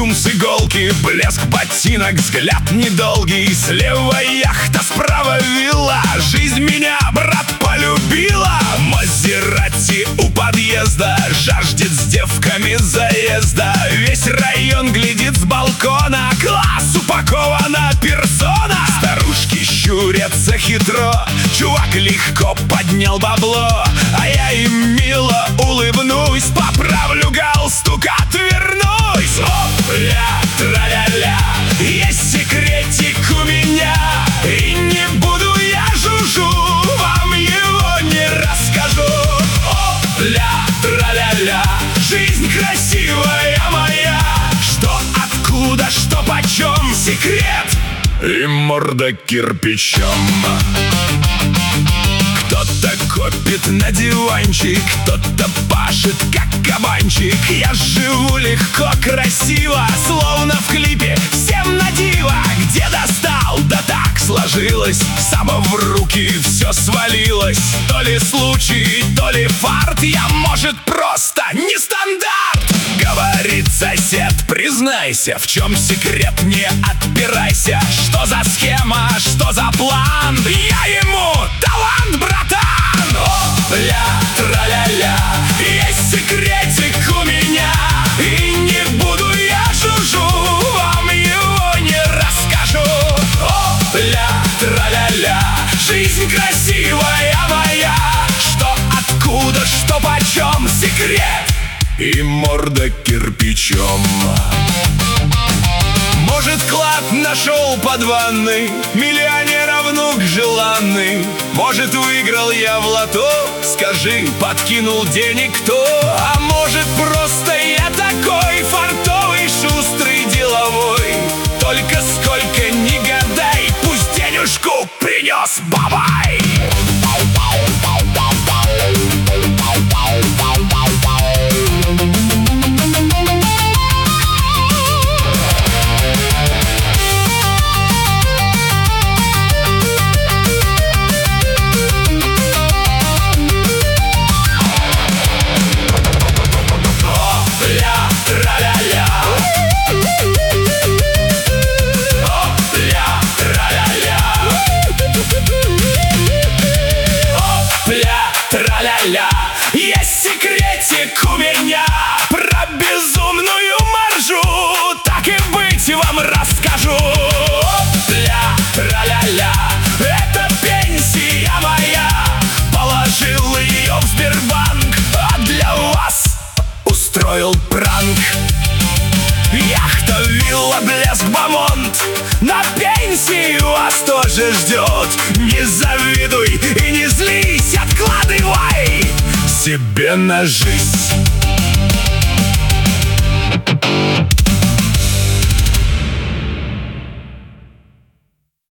костюм с иголки, блеск ботинок, взгляд недолгий. Слева яхта, справа вилла. Жизнь меня, брат, полюбила. Мазерати у подъезда, жаждет с девками заезда. Весь район глядит с балкона, класс, упакована персона. Старушки щурятся хитро, чувак легко поднял бабло. А я им мило улыбнусь, поправлю галстук, отвернусь. Оп-ля, тра-ля-ля, есть секретик у меня, и не буду я жужу, вам его не расскажу. Оп-ля, тра-ля-ля, жизнь красивая моя. Что, откуда, что, почем, секрет, и морда кирпичом. Кто-то копит на диванчик, кто-то пашет, как кабанчик. Я живу легко, красиво, словно в клипе, всем на диво. Где достал, да так сложилось, само в руки все свалилось. То ли случай, то ли фарт, я, может, просто не стандарт. Говорит сосед, признайся, в чем секрет, не отпирайся. Что за схема, что за план? Я ему талант, братан! Оп-ля, тра-ля-ля, есть секретик у меня, и не буду я жужу, вам его не расскажу. Оп-ля, тра-ля-ля, жизнь красивая моя. Что, откуда, что, почем, секрет, и морда кирпичом. Может, клад нашел под ванной, миллионера внук желанный. Может, выиграл я в лото, скажи, подкинул денег кто? А может, просто я такой фартовый, шустрый, деловой. Только сколько ни гадай, пусть денежку принес бабай. Тра-ля-ля, есть секретик у меня про безумную маржу. Так и быть, вам расскажу. Оп-ля, тра-ля-ля, это пенсия моя. Положил ее в Сбербанк, а для вас устроил пранк. Яхта, вилла, блеск, бомонд, на пенсии вас тоже ждет. Не завидуй и не злись, откладывай себе на жизнь.